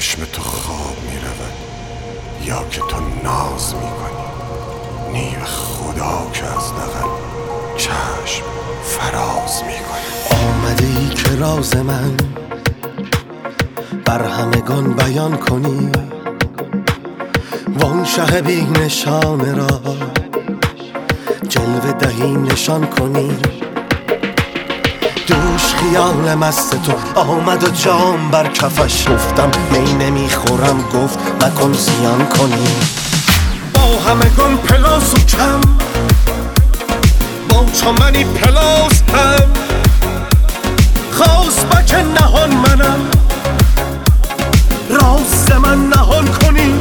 چشم تو خواب می رود یا که تو ناز می کنی، نی به خدا که از دغل چشم فراز می کنی. آمده ای که راز من بر همگان بیان کنی، وان شه بی نشانه را جلوه دهی نشان کنی. دوش خیال مست تو آمد و جام بر کفش، گفتم می نمیخورم، گفت مکن زیان کنی. با همگان پلاس و کم، با چمنی پلاس هم، خواست بک نهان منم، راست من نهان کنی.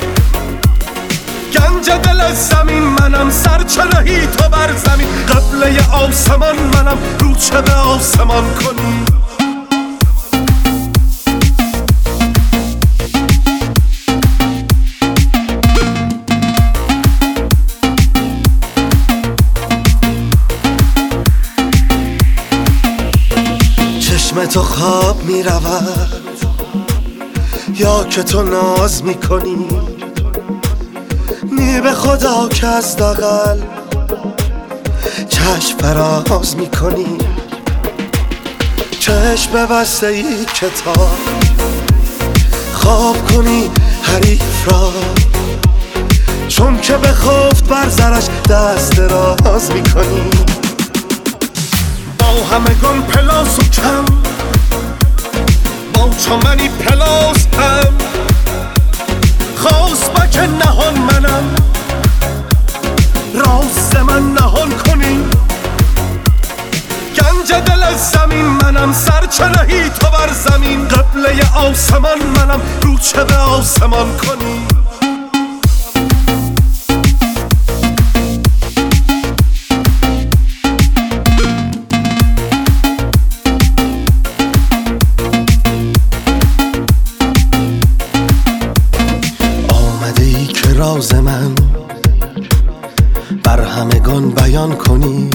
گنج دل از زمین منم، سرچرهی تو بر زمین، قبله آسمان منم، رو چه به آسمان کنی. چشم تو خواب می رود یا که تو ناز می کنی، نی به خدا که از دغل چشم فراز می کنی. چشم بسته ای کتاب خواب کنی حریف را، چون که بخفت بر زرش دست دراز می کنی. با همگان پلاس و کم، با چمنی پلاس هم، خواست بک نهان منم، راست من نهان کنی. گنج دل از زمین منم، سرچرهی تو بر زمین، قبله آسمان منم، رو چه به آسمان کنی. راز من بر همگان بیان کنی،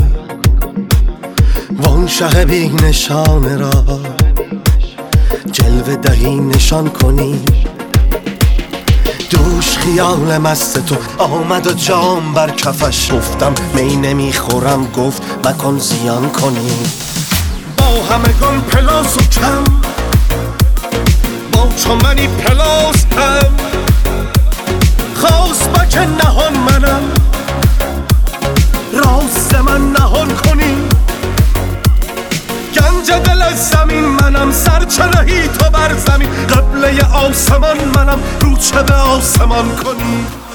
وان شه بی نشانه را جلوه دهی نشان کنی. دوش خیال مست تو آمد و جام بر کفش، گفتم می نمیخورم، گفت مکن زیان کنی. با همگان پلاس و کم، با چمنی پلاس هم، خواست بک نهان منم، راست من نهان کنی. گنج دل از زمین منم، سرچرهی تو بر زمین، قبله آسمان منم، رو چه به آسمان کنی.